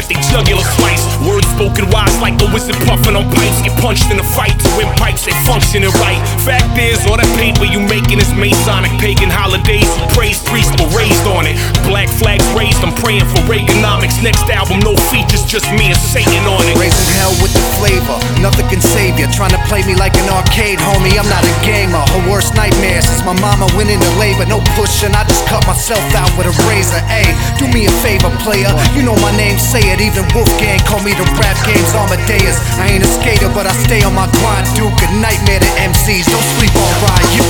they jugular slice. Words spoken wise like the wizard puffin' on pipes. Get punched in a fight to win pipes, they functioning right. Fact is, all that paper you making is Masonic. Pagan holidays, you praise priests but raised on it. Black flags raised, I'm praying for Reaganomics. Next album, no features, just me and Satan on it. Raising hell with the flavor, nothing can save ya. Trying to play me like an arcade, homie, I'm not a gamer. Her worst nightmare since my mama went into labor. No pushing, I just cut myself out with a razor. Ayy, do me a favor, player, you know my name, say it. Even Wolfgang call me the rap game's Amadeus. I ain't a skater, but I stay on my grind. Duke, a nightmare to MCs, don't sleep on Ryan, you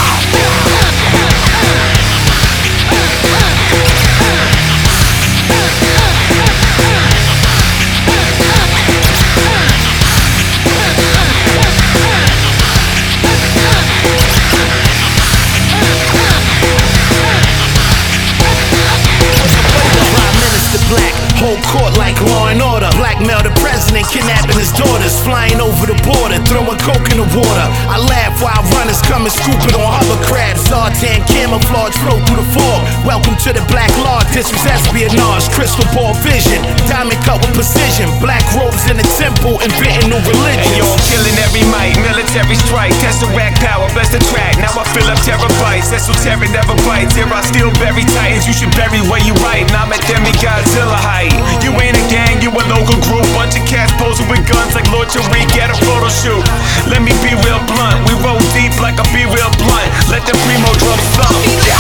Whole court like Law and Order. Blackmail the president, kidnapping his daughters. Flying over the border, throwing coke in the water. I laugh while runners come and scoop it on hover crabs. Zartan camouflage flow through the fog. Welcome to the Black Law, this was espionage. Crystal ball vision, diamond cut with precision. Black robes in the temple, inventing new religions. And yo, I'm killing every mic, military strike. Tesseract power, best attract. Now I fill up terabytes, esoteric never bites. Here I still bury titans, you should bury where you right. Now I'm at Demi-Godzilla height. You ain't a gang, you a local group. Bunch of cats posing with guns like Lord Tariq at a photo shoot. Let me be real blunt, we roll deep like a be real blunt. Let the primo drum thump.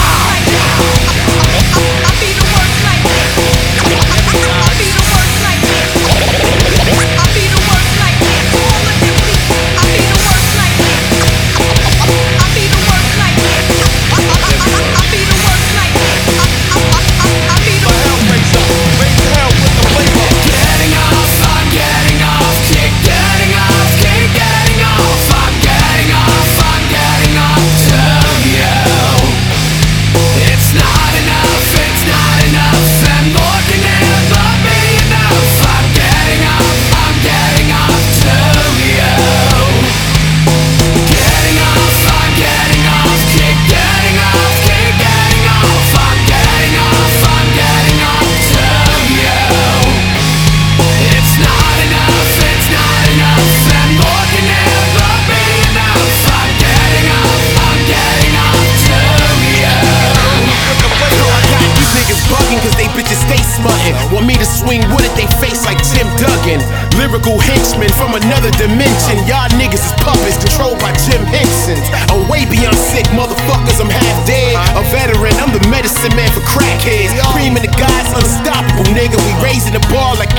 I'll be the worst like I'll be the worst like I'll be the worst like all of them people. I'll be the worst like I'll be the worst like I'll be the worst like I'll be the worst. Raise hell with the flavor. Getting off, I'm getting off, keep getting off, keep getting off. I'm getting off, I'm getting off to you. It's not enough, and more can never be enough. I'm getting off to you. Getting off, I'm getting off, keep getting off, keep getting off. I'm getting off to you. It's not enough, and more can never be enough. I'm getting off to you. So I got these niggas bugging cause they bitches stay smutting. Want me to swing wood at they face like Tim Duggan. Lyrical henchmen from another dimension. Y'all niggas is puppets controlled by Jim Henson. I'm way beyond sick, motherfuckers, I'm half dead. A veteran, I'm the medicine man for crackheads. Cream in the guys, unstoppable nigga. We raising the bar like